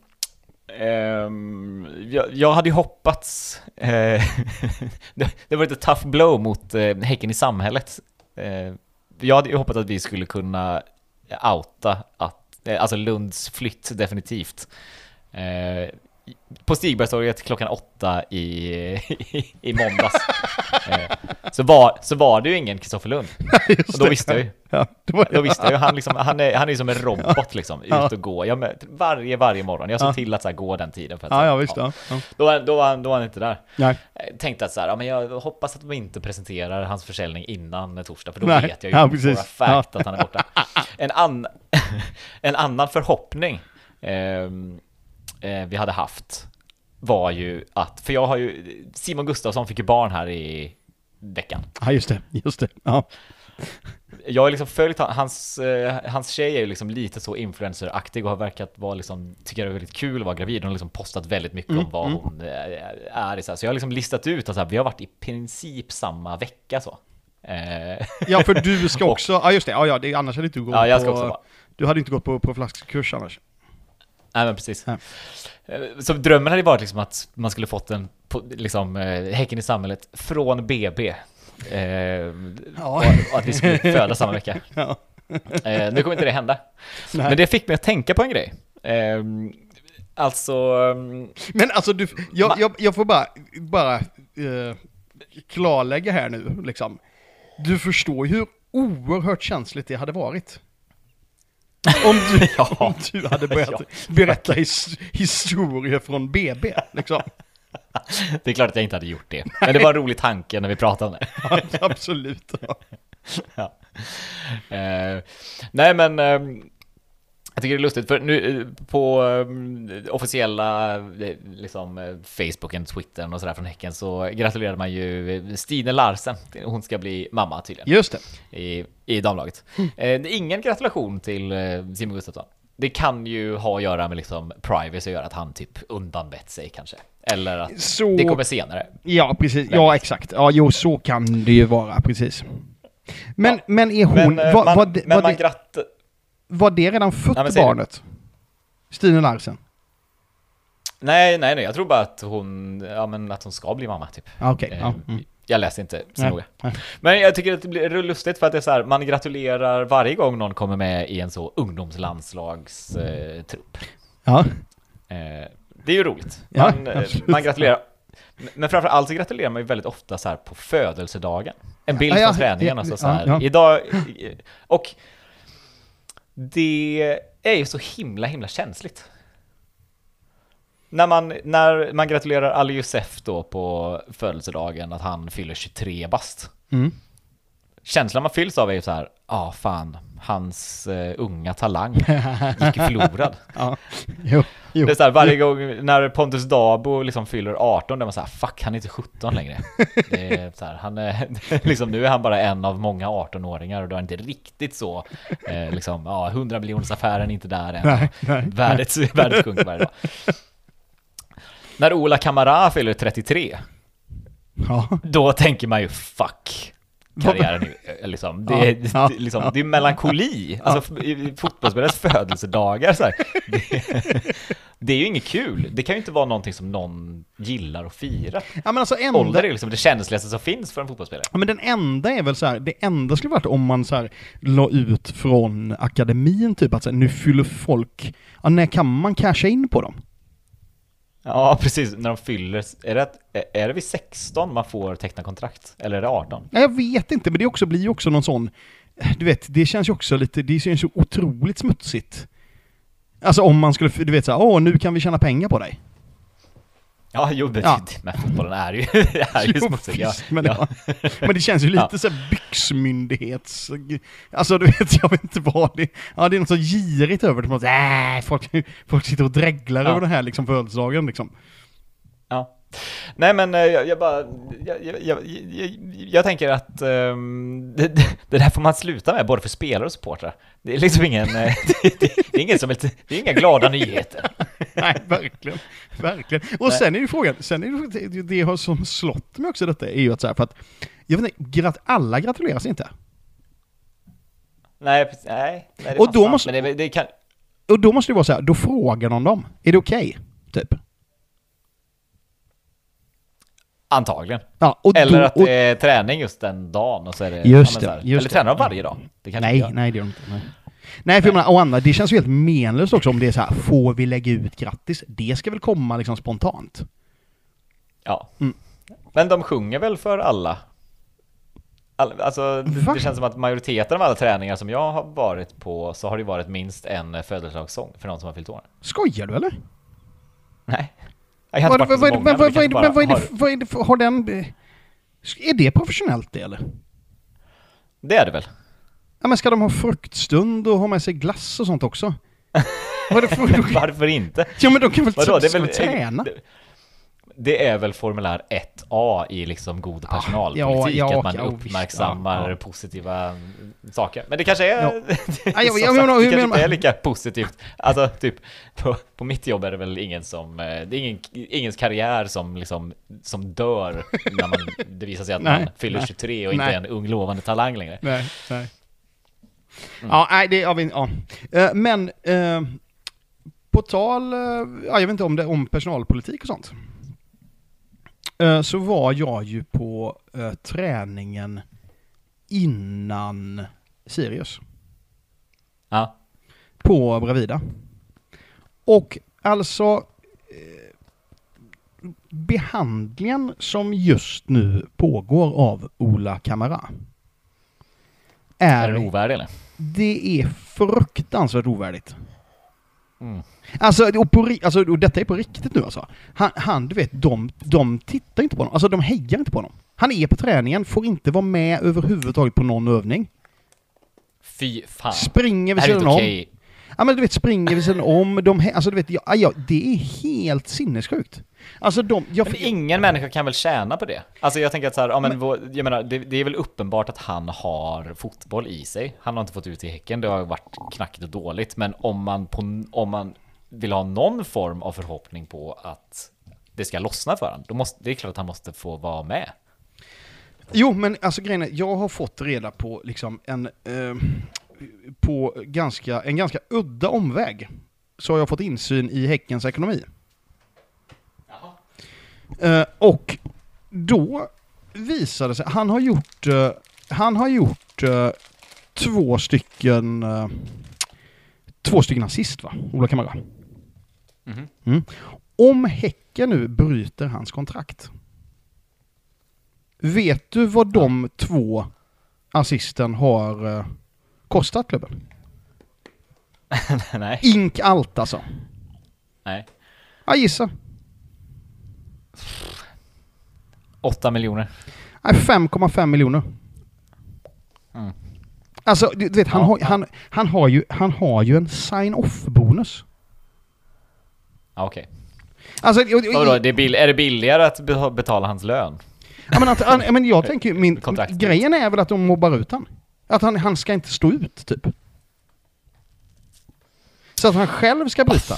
ehm, jag, jag hade ju hoppats eh, det, det var ett tough blow mot eh, Häcken i samhället. Eh, jag hade ju hoppats att vi skulle kunna outa att, eh, alltså Lunds flytt definitivt. Eh, på Stigbergstorget klockan åtta i, i, i måndags. eh, så, var, så var det ju ingen Kristoffer Lund. Just Och då det. visste jag ju. Ja, det var Då visste jag ju, han, liksom, han, är, han är som en robot liksom, Ja. ut och gå. Jag med, varje, varje morgon. Jag såg Ja. till att så här, gå den tiden. För att, Ja, så här, ja, visst. Ja. Ja. Då, var, då, var han, då var han inte där. Nej. Jag tänkte att så här, ja, men jag hoppas att de inte presenterar hans försäljning innan torsdag. För då Nej. vet jag ju Ja, for precis. a fact att han är borta. En, an, en annan förhoppning eh, eh, vi hade haft var ju att, för jag har ju, Simon Gustafsson fick ju barn här i veckan. Ja, just det. Just det. Ja. Jag har liksom följt hans, eh, hans tjej är ju liksom lite så influenceraktig och har verkat vara liksom, tycker det är väldigt kul att vara gravid. Hon har liksom postat väldigt mycket Mm, om vad mm. hon eh, är i så här. Så jag har liksom listat ut att så här, vi har varit i princip samma vecka så. Eh, Ja, för du ska också... Ja, just det. Ja, ja, det annars hade du gått ja, jag ska på... också vara. Du hade inte gått på profylaxkurs annars. Nej, men precis. Nej. Eh, Så drömmen hade varit liksom att man skulle fått en på, liksom, eh, Häcken i samhället från B B. Eh, Ja. och, och att vi skulle föda samma vecka. Ja. Eh, nu kommer inte det hända. Nej. Men det fick mig att tänka på en grej. Eh, alltså... ehm, Men alltså, du, jag, Ma- jag, jag får bara, bara eh, klarlägga här nu, liksom. Du förstår ju hur oerhört känsligt det hade varit. Om du, Ja. om du hade börjat Ja. berätta his, historier från B B, liksom. Det är klart att jag inte hade gjort det. Men det var en rolig tanke när vi pratade om det. Ja, absolut. Ja. Ja. Eh, nej, men... ehm, jag tycker det är lustigt, för nu eh, på um, officiella eh, liksom, eh, Facebooken, Twittern och sådär från Häcken så gratulerade man ju eh, Stine Larsen. Hon ska bli mamma tydligen Just det. i, i damlaget. Eh, det är ingen gratulation till eh, Simon Gustafsson. Det kan ju ha att göra med liksom privacy och göra att han typ undanbett sig kanske. Eller att Så, det kommer senare. ja, precis. Ja, exakt. Ja, jo, så kan det ju vara, precis. Men, Ja. men är hon... Men, eh, var, man, var, det, men var, man det, gratt... var det redan fött, Ja, men säg det. barnet? Stine Larsen? Nej, nej, nej. Jag tror bara att hon, ja, men att hon ska bli mamma typ. Ah, Okej. Eh, Ja. Mm. Jag läser inte så Nej, noga. nej. Men jag tycker att det blir lustigt för att det är så här, man gratulerar varje gång någon kommer med i en så ungdomslandslags eh, trupp. Ja. Eh, det är ju roligt. Ja, Man, eh, absolut. man gratulerar. Men framför allt så gratulerar man ju väldigt ofta så här på födelsedagen. En bild Ja, ja, från träningen ja, och så, så ja, här. ja. Idag, och det är ju så himla himla känsligt. När man, när man gratulerar Ali Youssef då på födelsedagen att han fyller tjugotre bast. Mm. Känslan man fylls av är ju så här, ja ah, fan, hans uh, unga talang gick ju förlorad. Ja. Jo. Det är så här, varje gång när Pontus Dabo liksom fyller arton, där man säger fuck, han är inte sjutton längre. Det är så här, han är liksom, nu är han bara en av många arton-åringar och då är inte riktigt så eh, liksom, ja, hundra miljoners affären inte där än. Nej, nej, värdet, värdet sjunker varje dag. När Ola Kamara fyller trettiotre, ja. då tänker man ju fuck. Karriären är, liksom, det, är, ja, det, liksom, ja. det är melankoli. Alltså i fotbollsspelares födelsedagar så här. Det, det är ju inget kul. Det kan ju inte vara någonting som någon gillar att fira. Ja, men alltså enda... Ålder är liksom det känsligaste som finns för en fotbollsspelare. Ja, men den enda är väl så här, det enda skulle varit om man så här la ut från akademin typ att så här, nu fyller folk, ja, när kan man casha in på dem? Ja, precis. När de fyller, är det, är det vid sexton man får teckna kontrakt? Eller är det arton? Ja, jag vet inte, men det också blir ju också någon sån, du vet, det känns ju också lite, det känns så otroligt smutsigt. Alltså om man skulle, du vet så här, åh, nu kan vi tjäna pengar på dig. Ja, jo, men Ja. med fotbollen är ju, är ju Jo, smutsigt. Ja, visst, men, ja. ja. men det känns ju lite Ja. så här byxmyndighets... Alltså du vet, jag vet inte vad det... Ja, det är något så girigt över det. Som att, äh, folk, folk sitter och dreglar Ja. över den här liksom, födelsedagen liksom. Ja. Nej, men eh, jag, jag bara jag, jag, jag, jag, jag tänker att um, det, det där får man sluta med, både för spelare och supportrar. Det är liksom ingen eh, det, det, det är ingen som det är inga glada nyheter. Nej, verkligen. Verkligen. Och Nej. sen är ju frågan, sen är det, det, det har som slått mig också detta är ju att så här, för att jag vet inte, grat, alla gratuleras inte. Nej, precis, nej, nej det Och är då sant, måste- men det, det kan Och då måste det vara så här, då frågar någon dem, är det okej? Typ. antagligen. Ja, och Eller då, att och, det är träning just den dagen och så är det Just ja, men det, så här, just eller det. tränar de varje dag. Det kanske nej, inte gör. nej, det gör de inte. Nej. Nej, för jag menar, och andra, det känns ju helt menlöst också om det är så här, får vi lägga ut grattis? Det ska väl komma liksom spontant. Ja. Mm. Men de sjunger väl för alla? All, alltså, det, Va? det känns som att majoriteten av alla träningar som jag har varit på så har det varit minst en födelsedagssång för någon som har fyllt år. Skojar du eller? Nej. Jag har Vad inte varit på så vad- många, vad- men det vad- kanske vad- bara vad är det- har- vad är det för- har den... Är det professionellt det eller? Det är det väl? Ja, men ska de ha fruktstund och ha med sig glass och sånt också? Vad är det för... Varför inte? Ja, men de kan väl Vadå? Det är ska väl väl träna? Det, det är väl formulär ett A i liksom god personalpolitik, ja, att man ja, visst, uppmärksammar ja, ja. positiva saker. Men det kanske är, Ja. det, Ja, jag- som jag sagt, menar- det jag kanske menar- inte är lika positivt. Alltså typ på, på mitt jobb är det väl ingen som, eh, det är ingen, ingens karriär som liksom som dör när man, det visar sig att Nej, man fyller nej, tjugotre och inte nej. är en ung lovande talang längre. Nej, nej. Mm. Ja, nej, det... Ja, vi, ja. Eh, men... Eh, på tal... eh, ja, jag vet inte om det om personalpolitik och sånt. Eh, så var jag ju på eh, träningen innan Sirius. Ja. På Bravida. Och alltså eh, behandlingen som just nu pågår av Ola Kamara Är är, den ovärdig eller? det är fruktansvärt ovärdigt. Mm. Alltså, och, på, ri- alltså, och detta är på riktigt nu alltså. Han, han du vet, de, de tittar inte på honom. Alltså de hejar inte på honom. Han är på träningen, får inte vara med överhuvudtaget på någon övning. Fy fan. Springer vid Är det sidan inte om. okej? Ja, men du vet, springer vid sidan om. De, he- alltså du vet, ja, ja, det är helt sinnessjukt. Alltså de... Jag, Men ingen människa kan väl tjäna på det? Alltså jag tänker att så här, ja, men, vår- jag menar, det, det är väl uppenbart att han har fotboll i sig. Han har inte fått ut i Häcken, det har varit knackigt och dåligt. Men om man, på, om man vill ha någon form av förhoppning på att det ska lossna för honom, då måste, det är klart att han måste få vara med. Jo, men alltså grejen är, jag har fått reda på liksom en... Eh, på ganska, en ganska udda omväg. Så har jag fått insyn i Häckens ekonomi. Eh, och då visade sig, han har gjort, eh, han har gjort eh, två stycken, eh, två stycken assist va, Ola Kamara. Mhm. Mm. Om Häcken nu bryter hans kontrakt, vet du vad de två assisten har eh, kostat klubben? Nej. Ink allt alltså. Nej. Jag gissar. Åtta miljoner. Nej, fem komma fem miljoner. Mm. Alltså, du vet, han, Ja. har, han, han, har ju, han har ju en sign-off-bonus. Ja, okej. Alltså, och, och, Vadå, det är, bill- är det billigare att be- betala hans lön? Ja, men, att, an, men jag tänker, min, Kontrakt. grejen är väl att de mobbar ut han. Att han, han ska inte stå ut, typ. Så att han själv ska bryta.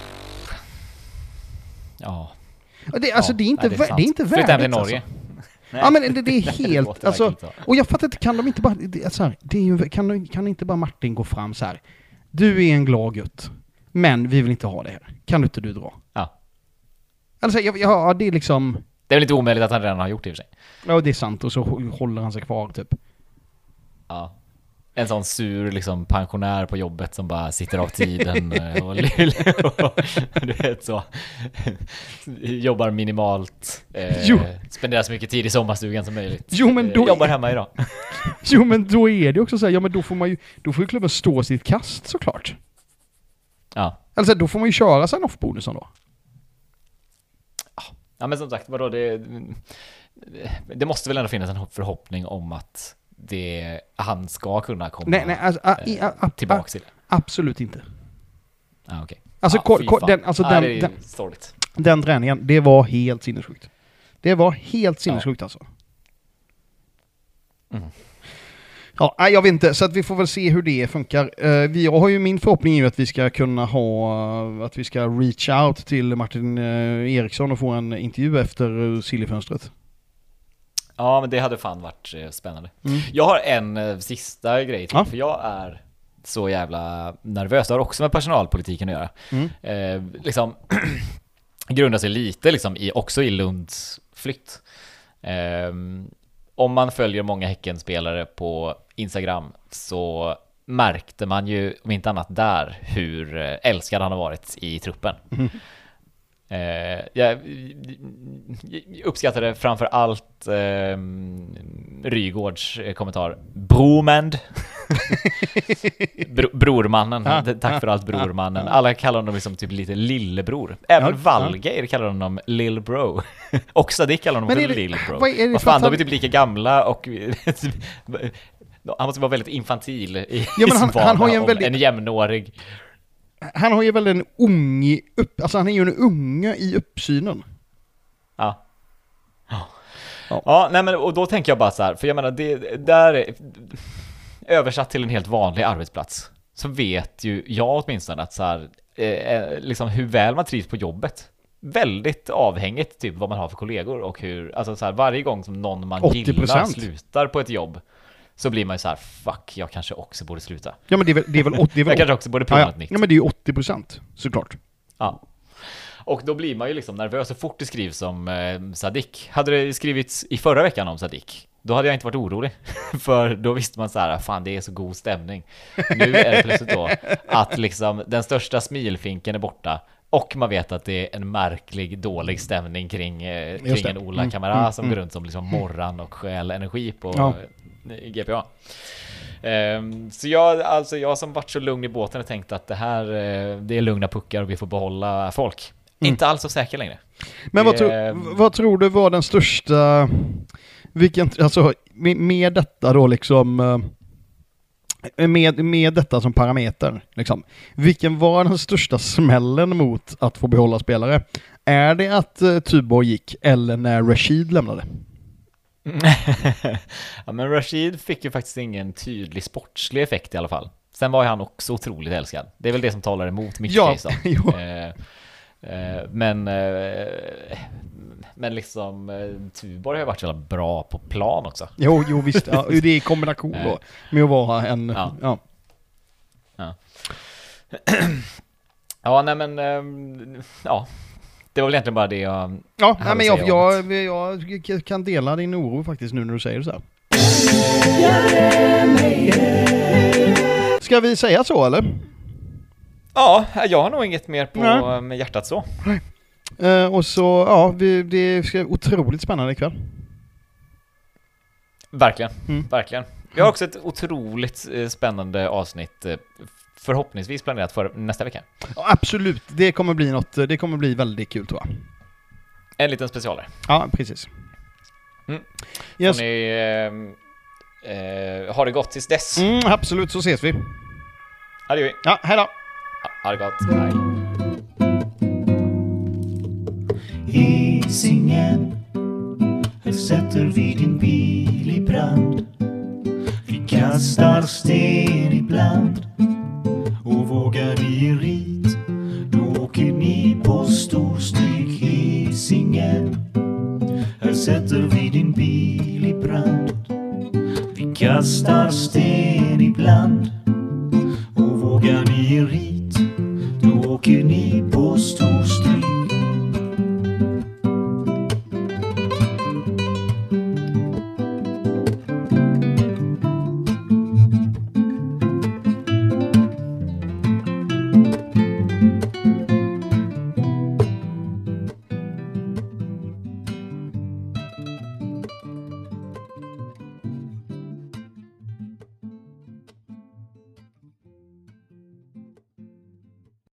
Ja. Det, alltså, Ja, det är inte, nej, vä- det är det är inte Flytta hem värdigt, till Norge. alltså. Nej. Ja, men det, det är Det helt, låter alltså, verkligen så. och jag fattar inte, kan de inte bara, det, så här, det är ju, kan, de, kan inte bara Martin gå fram så här, du är en glad gutt, men vi vill inte ha det här. Kan du inte du dra? Ja. Alltså, jag, jag, ja, det är liksom, Det är väl inte omöjligt att han redan har gjort det i och för sig. ja, det är sant, och så håller han sig kvar, typ. Ja. En sån sur liksom pensionär på jobbet som bara sitter av tiden och, och du vet så jobbar minimalt, eh, spenderar så mycket tid i sommarstugan som möjligt. Jo, men då eh, jobbar hemma idag. Jo, men då är det också så här, ja, men då får man ju, då får ju klubben stå sitt kast, såklart. Ja. Alltså, då får man ju köra sen off-bonusen då. Ja, men som sagt, vadå, det, det måste väl ändå finnas en förhoppning om att det, han ska kunna komma Nej, nej, alltså, a, i, a, a, tillbaka a, till det. absolut inte. Ja, okej. Alltså, Ja, ko, fy ko, fan. den, alltså Ja, den, det är den, sorgligt. den träningen, det var helt sinnessjukt. Det var helt sinnessjukt, alltså. Mm. Ja, nej, jag vet inte, så att vi får väl se hur det funkar. Uh, vi har ju, min förhoppning är ju att vi ska kunna ha, att vi ska reach out till Martin uh, Eriksson och få en intervju efter uh, Sillyfönstret. Ja, men det hade fan varit eh, spännande. Mm. Jag har en eh, sista grej till, Ja. för jag är så jävla nervös. Det har också med personalpolitiken att göra. Mm. Eh, liksom grundar sig lite liksom i, också i Lunds flytt. Eh, om man följer många Häckenspelare på Instagram så märkte man ju, om inte annat där, hur eh, älskad han har varit i truppen. Mm. Eh, jag uppskattade framför allt eh, Rygårds kommentar Bromand Bro, Brormannen, Ja, tack ja, för allt Brormannen. ja. Alla kallar honom liksom typ lite lillebror. Även Ja, Valgeir kallar honom Lil Bro. Och Sadik kallar honom Men också är det- Lil Bro. vad är det Vad för fan, att de han- är typ lika gamla och han måste vara väldigt infantil i, Ja, men i sin han- han har ju en vardag om väldigt- en jämnårig. Han har ju väl en unge upp, alltså han är ju en unge i uppsynen. Ja. Ja. Ja, nej men och då tänker jag bara så här, för jag menar det där är, översatt till en helt vanlig arbetsplats så vet ju jag åtminstone att så här eh, liksom hur väl man trivs på jobbet. Väldigt avhängigt typ vad man har för kollegor och hur, alltså så här, varje gång som någon man åttio procent gillar slutar på ett jobb så blir man ju så här, fuck, jag kanske också borde sluta. Ja, men det är väl, det är väl åttio, det är väl Jag kanske också borde prova ja, ja. något nytt. Ja, men det är ju åttio procent, såklart. Ja. Och då blir man ju liksom nervös så fort det skrivs om eh, Sadik. Hade det skrivits i förra veckan om Sadik, då hade jag inte varit orolig. För då visste man så här, fan det är så god stämning. Nu är det plötsligt då att liksom den största smilfinken är borta. Och man vet att det är en märklig, dålig stämning kring, eh, kring en Ola Mm, Kamara mm, som mm. går runt som liksom morran och skäl energi på Ja. eh, G P A. Um, så jag, alltså jag som varit så lugn i båten och tänkt att det här eh, det är lugna puckar och vi får behålla folk. Mm. Inte alls så säker längre. Men vad, Det- tro, vad tror du var den största, vilken, alltså med, med detta då liksom, eh, med, med detta som parameter, liksom, vilken var den största smällen mot att få behålla spelare? Är det att uh, Tuborg gick eller när Rashid lämnade? Ja, men Rashid fick ju faktiskt ingen tydlig sportslig effekt i alla fall. Sen var ju han också otroligt älskad. Det är väl det som talar emot mitt Ja, case då. jo. Eh, eh, men eh, men liksom eh, Tuborg har ju varit så jävla bra på plan också. Jo, jo visst, ja, det är i kombination då med att vara en, Ja. ja. Ja. Ja, nej men ehm, ja. Det var väl egentligen bara det jag Ja, hade nej, men att jag, säga jag, om jag kan dela din oro faktiskt nu när du säger det så här. Ska vi säga så eller? Ja, jag har nog inget mer på Nej. med hjärtat så. Eh, och så, ja, vi, det ska bli otroligt spännande ikväll. Verkligen, Mm. verkligen. Vi har också ett otroligt eh, spännande avsnitt eh, förhoppningsvis planerat för nästa vecka. Ja, absolut, det kommer bli något, det kommer bli väldigt kul tror jag. En liten specialare. Ja, precis. Mm. Yes. Får ni eh, eh, ha det gott tills dess. Mm, absolut, så ses vi. Ja, det gör vi. Ja, hej då! Ja, ha det gott. Hej. Hisingen. Här sätter vi din bil i brand. Vi kastar sten ibland. Och vågar ni rit, då åker ni på storstryk. Hisingen. Här sätter vi din bil i brand. Vi kastar sten ibland. Och vågar ni rit,